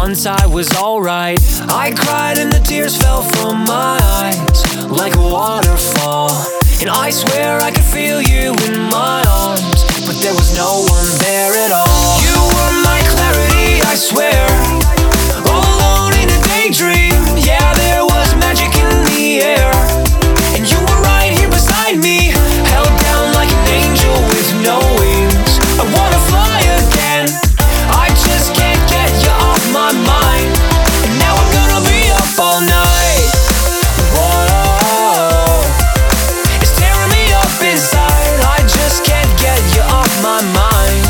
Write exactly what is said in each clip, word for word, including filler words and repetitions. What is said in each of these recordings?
once I was alright. I cried and the tears fell from my eyes like a waterfall, and I swear I could feel you in my arms, but there was no one there at all. You were my clarity, I swear, all alone in a daydream. Yeah, there was magic in the air, and you were right here beside me, held down like an angel with no wings. I wanna fly again, I just can't get you off my mind, and now I'm gonna be up all night. Whoa, it's tearing me up inside, I just can't get you off my mind.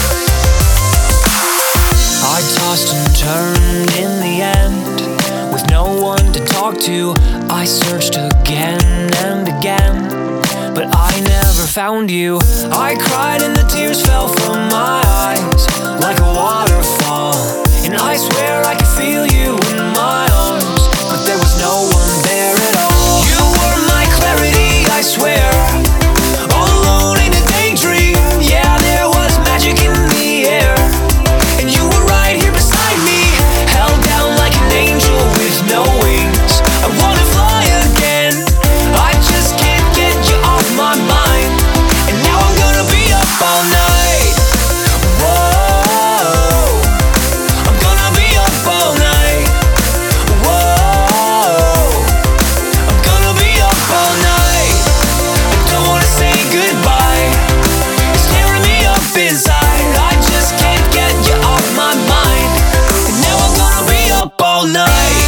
I tossed and turned in the end, with no one to talk to. I searched again and again, but I never found you. I cried and the tears fell from my eyes like a waterfall, and I swear I could feel you in my arms, but there was no one there at all. You were my clarity, I swear, all alone in a daydream. Yeah, there was magic in the air, and you were right here beside me, held down like an angel with no wings. I wanna fly again, I just can't get you off my mind, and now I'm gonna be up all night. Whoa, I'm gonna be up all night. Whoa, I'm gonna be up all night. I don't wanna say goodbye, it's tearing me up inside, I just can't get you off my mind, and now I'm gonna be up all night.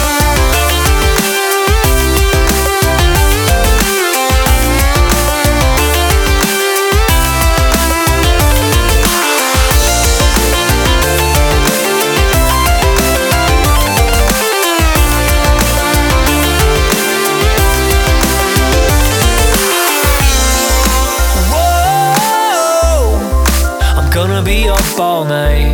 Gonna be up all night.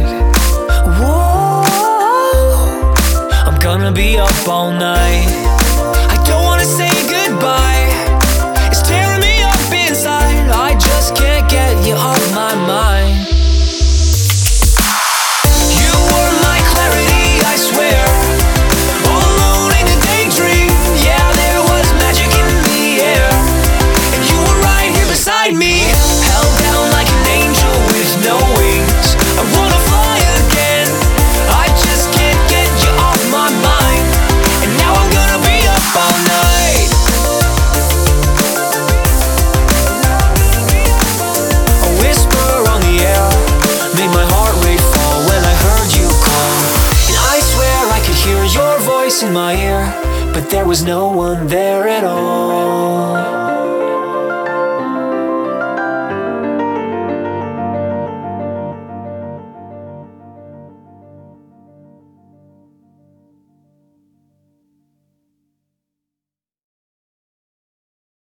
Whoa, I'm gonna be up all night. I don't wanna say goodbye, it's tearing me up inside, I just can't get you off my mind. You were my clarity, I swear, all alone in a daydream. Yeah, there was magic in the air, and you were right here beside me, held down like an angel with no wings. I wanna fly again, I just can't get you off my mind, and now I'm gonna be up all night. A whisper on the air made my heart rate fall when I heard you call, and I swear I could hear your voice in my ear, but there was no one there at all.